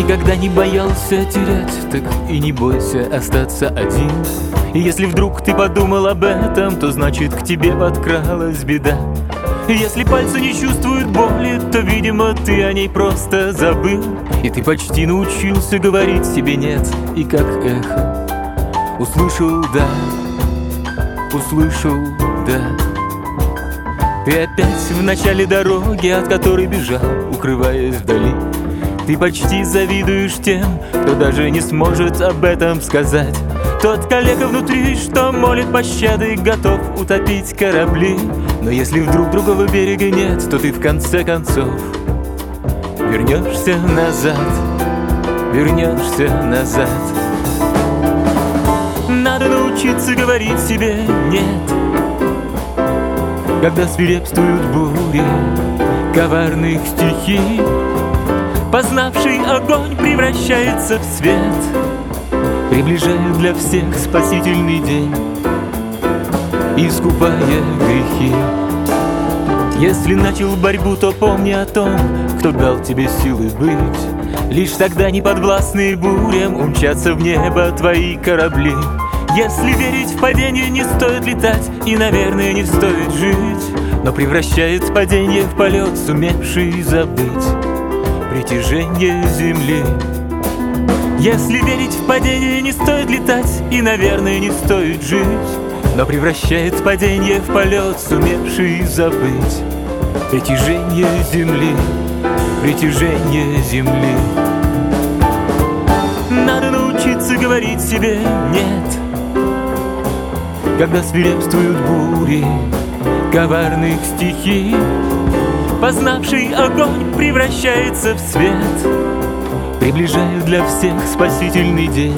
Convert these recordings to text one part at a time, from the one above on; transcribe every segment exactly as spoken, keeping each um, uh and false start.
никогда не боялся терять, так и не бойся остаться один. И если вдруг ты подумал об этом, то значит к тебе подкралась беда. И если пальцы не чувствуют боли, то, видимо, ты о ней просто забыл. И ты почти научился говорить себе «нет», и как эхо услышал «да», услышал «да». Ты опять в начале дороги, от которой бежал, укрываясь вдали. Ты почти завидуешь тем, кто даже не сможет об этом сказать. Тот калека внутри, что молит пощады, готов утопить корабли. Но если вдруг другого берега нет, то ты в конце концов вернешься назад, вернешься назад. Надо научиться говорить себе «нет», когда свирепствуют бури коварных стихий. Познавший огонь превращается в свет, приближая для всех спасительный день, искупая грехи. Если начал борьбу, то помни о том, кто дал тебе силы быть. Лишь тогда неподвластные бурям умчатся в небо твои корабли. Если верить в падение, не стоит летать, и, наверное, не стоит жить. Но превращает падение в полет, сумевший забыть притяжение земли. Если верить в падение, не стоит летать, и, наверное, не стоит жить. Но превращает падение в полет, сумевший забыть притяжение земли, притяжение земли. Надо научиться говорить себе «нет», когда свирепствуют бури коварных стихий. Познавший огонь превращается в свет, приближая для всех спасительный день,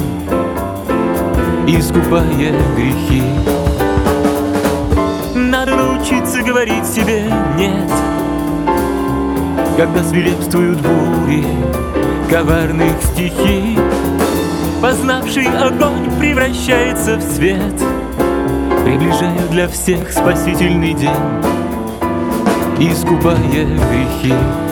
искупая грехи. Надо научиться говорить себе «нет», когда свирепствуют бури коварных стихий. Познавший огонь превращается в свет, приближая для всех спасительный день, искупая грехи.